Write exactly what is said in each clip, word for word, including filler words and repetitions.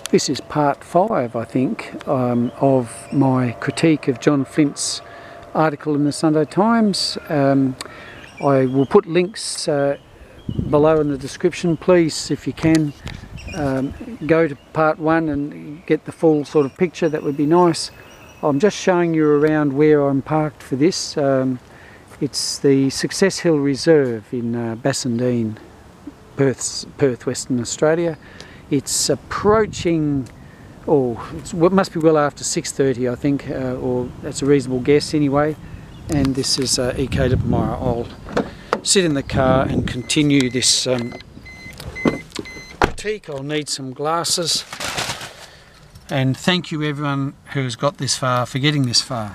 This is part five, I think, um, of my critique of John Flint's article in the Sunday Times. Um, I will put links uh, below in the description. Please, if you can, um, go to part one and get the full sort of picture. That would be nice. I'm just showing you around where I'm parked for this. Um, it's the Success Hill Reserve in uh, Bassendean, Perth, Perth, Western Australia. It's approaching, oh, it's, it must be well after six thirty, I think, uh, or that's a reasonable guess anyway. And this is uh, E K W Myer. I'll sit in the car and continue this um, critique. I'll need some glasses. And thank you everyone who's got this far for getting this far.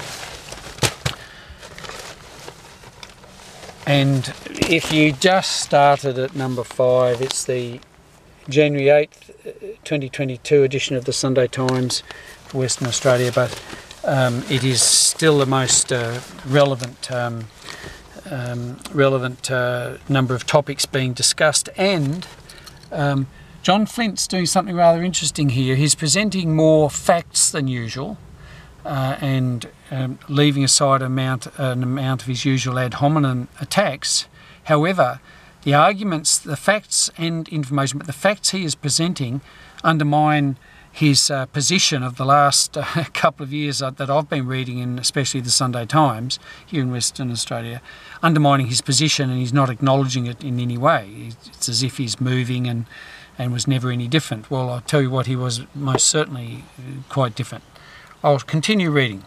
And if you just started at number five, it's the January eighth, twenty twenty-two edition of the Sunday Times for Western Australia, but um, it is still the most uh, relevant um, um, relevant uh, number of topics being discussed. And um, John Flint's doing something rather interesting here. He's presenting more facts than usual uh, and um, leaving aside amount, an amount of his usual ad hominem attacks. However, the arguments, the facts and information, but the facts he is presenting undermine his uh, position of the last uh, couple of years uh, that I've been reading in especially the Sunday Times here in Western Australia, undermining his position, and he's not acknowledging it in any way. It's as if he's moving and, and was never any different. Well, I'll tell you what, he was most certainly quite different. I'll continue reading.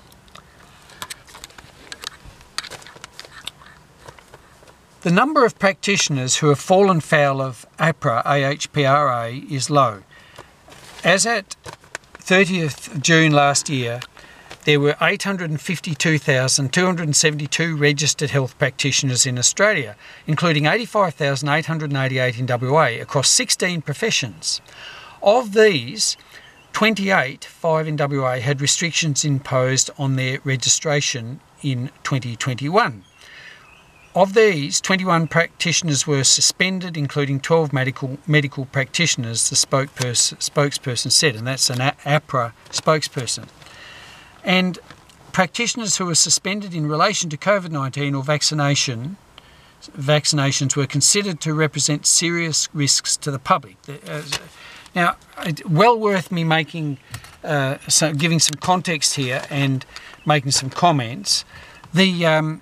The number of practitioners who have fallen foul of AHPRA, A H P R A, is low. As at thirtieth of June last year, there were eight hundred fifty-two thousand two hundred seventy-two registered health practitioners in Australia, including eighty-five thousand eight hundred eighty-eight in W A, across sixteen professions. Of these, twenty-eight, five in W A, had restrictions imposed on their registration in twenty twenty-one. Of these, twenty-one practitioners were suspended, including twelve medical medical practitioners, the spokesperson, spokesperson said, and that's an AHPRA spokesperson. And practitioners who were suspended in relation to COVID nineteen or vaccination, vaccinations were considered to represent serious risks to the public. Now, well worth me making, uh, so giving some context here and making some comments. The um,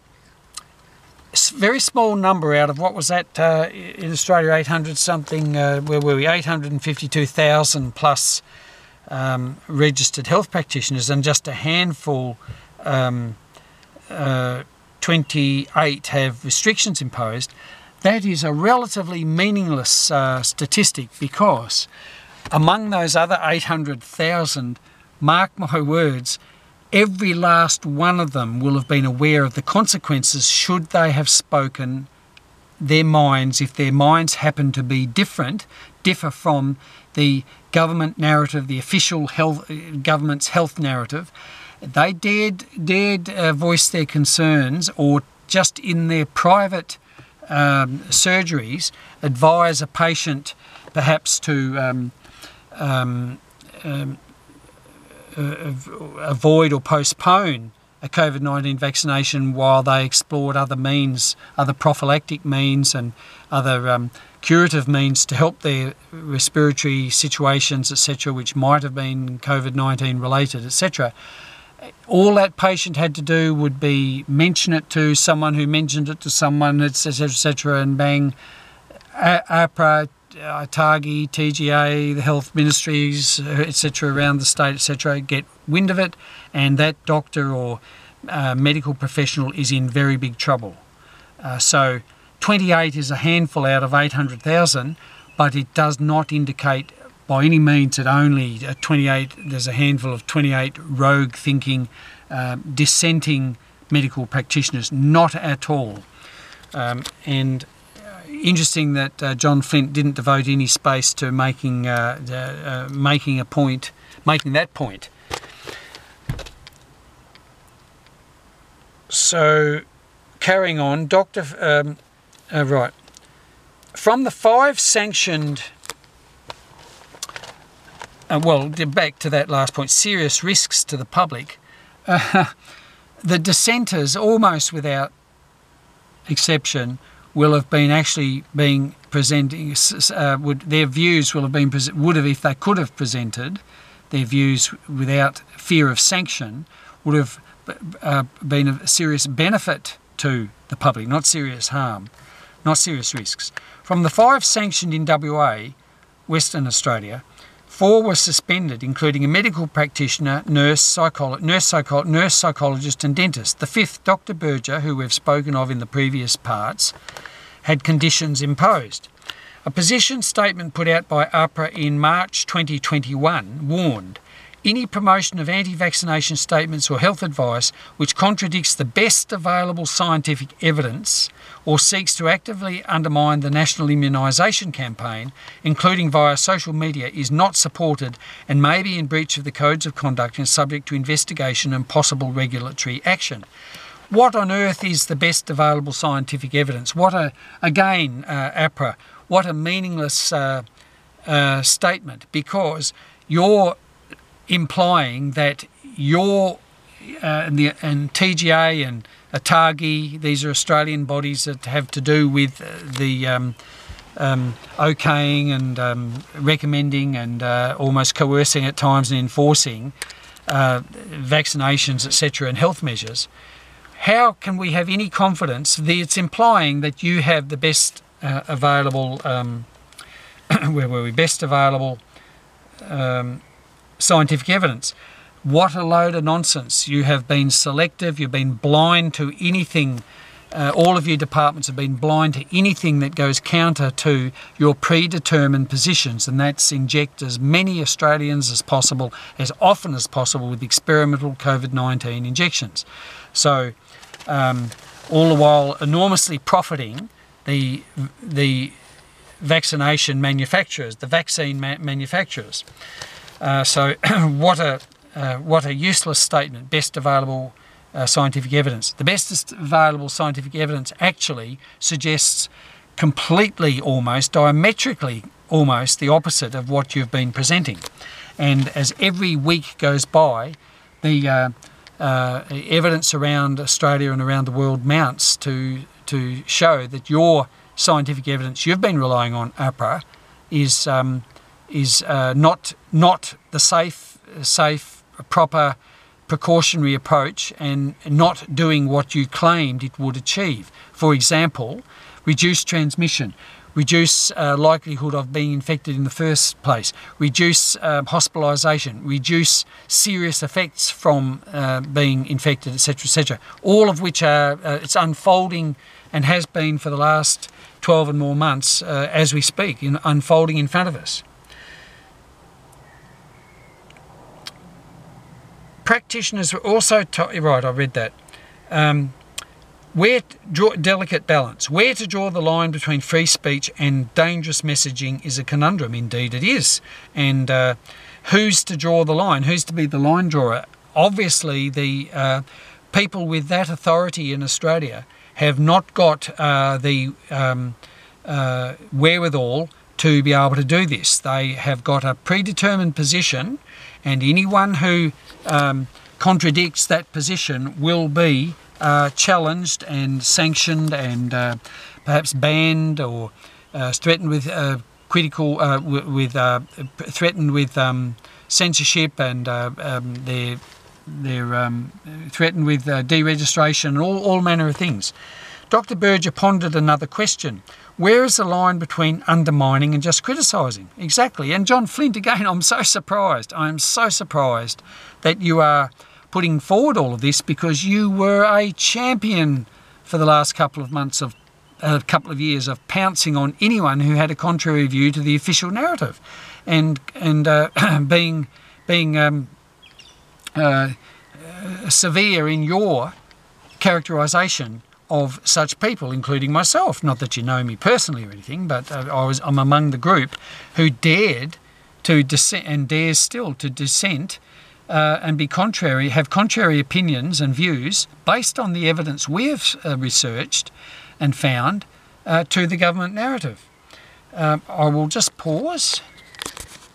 very small number out of what was that uh, in Australia, eight hundred something, uh, where were we, eight hundred fifty-two thousand plus um, registered health practitioners, and just a handful, um, uh, twenty-eight have restrictions imposed. That is a relatively meaningless uh, statistic, because among those other eight hundred thousand, mark my words, every last one of them will have been aware of the consequences should they have spoken their minds, if their minds happen to be different, differ from the government narrative, the official health government's health narrative. They dared, dared uh, voice their concerns, or just in their private um, surgeries advise a patient perhaps to um, um, um, Uh, avoid or postpone a COVID nineteen vaccination while they explored other means, other prophylactic means and other um, curative means to help their respiratory situations, et cetera, which might have been COVID nineteen related, et cetera. All that patient had to do would be mention it to someone who mentioned it to someone, et cetera, et cetera, and bang, AHPRA, ATAGI, T G A, the health ministries, et cetera, around the state, et cetera, get wind of it, and that doctor or uh, medical professional is in very big trouble. Uh, so twenty-eight is a handful out of eight hundred thousand, but it does not indicate by any means that only twenty-eight, there's a handful of twenty-eight rogue thinking, uh, dissenting medical practitioners, not at all. Um, and Interesting that uh, John Flint didn't devote any space to making uh, uh, making a point, making that point. So, carrying on, Doctor Um, uh, right, from the five sanctioned uh, well, back to that last point, serious risks to the public, uh, the dissenters, almost without exception, will have been actually being presenting, uh, would, their views will have been, would have, if they could have presented their views without fear of sanction, would have uh, been of serious benefit to the public, not serious harm, not serious risks. From the five sanctioned in W A, Western Australia, four were suspended, including a medical practitioner, nurse, psycholo- nurse, psycho- nurse psychologist and dentist. The fifth, Doctor Berger, who we've spoken of in the previous parts, had conditions imposed. A position statement put out by AHPRA in March twenty twenty-one warned, any promotion of anti-vaccination statements or health advice which contradicts the best available scientific evidence or seeks to actively undermine the national immunisation campaign, including via social media, is not supported and may be in breach of the codes of conduct and subject to investigation and possible regulatory action. What on earth is the best available scientific evidence? What a, again, uh, AHPRA, what a meaningless uh, uh, statement, because you're implying that you're, uh, and, the, and T G A and ATAGI, these are Australian bodies that have to do with the um, um, okaying and um, recommending and uh, almost coercing at times and enforcing uh, vaccinations, et cetera, and health measures. How can we have any confidence that it's implying that you have the best uh, available, um, where were we, best available um, scientific evidence? What a load of nonsense. You have been selective, you've been blind to anything, uh, all of your departments have been blind to anything that goes counter to your predetermined positions, and that's inject as many Australians as possible, as often as possible, with experimental COVID nineteen injections. So, um, all the while enormously profiting the, the vaccination manufacturers, the vaccine ma- manufacturers. Uh, so what a uh, what a useless statement, best available uh, scientific evidence. The best available scientific evidence actually suggests completely, almost, diametrically almost, the opposite of what you've been presenting. And as every week goes by, the uh, uh, evidence around Australia and around the world mounts to, to show that your scientific evidence you've been relying on, AHPRA, is... Um, is uh, not not the safe, safe, proper, precautionary approach, and not doing what you claimed it would achieve. For example, reduce transmission, reduce uh, likelihood of being infected in the first place, reduce uh, hospitalisation, reduce serious effects from uh, being infected, et cetera, et cetera. All of which are uh, it's unfolding and has been for the last twelve and more months uh, as we speak, in, unfolding in front of us. Practitioners were also taught, right, I read that, um, where to draw, delicate balance. Where to draw the line between free speech and dangerous messaging is a conundrum. Indeed it is. And uh, who's to draw the line? Who's to be the line drawer? Obviously the uh, people with that authority in Australia have not got uh, the um, uh, wherewithal to be able to do this. They have got a predetermined position, and anyone who um, contradicts that position will be uh, challenged and sanctioned and uh, perhaps banned or uh, threatened with uh, critical, uh, w- with uh, threatened with um, censorship, and uh, um, they're they're um, threatened with uh, deregistration and all, all manner of things. Doctor Berger pondered another question. Where is the line between undermining and just criticising? Exactly. And John Flint, again, I'm so surprised. I'm so surprised that you are putting forward all of this, because you were a champion for the last couple of months of a couple of years of pouncing on anyone who had a contrary view to the official narrative, and and uh, being being um, uh, uh, severe in your characterisation of such people, including myself. Not that you know me personally or anything, but uh, I was I'm among the group who dared to dissent and dares still to dissent uh, and be contrary, have contrary opinions and views based on the evidence we've uh, researched and found uh, to the government narrative. Um, I will just pause.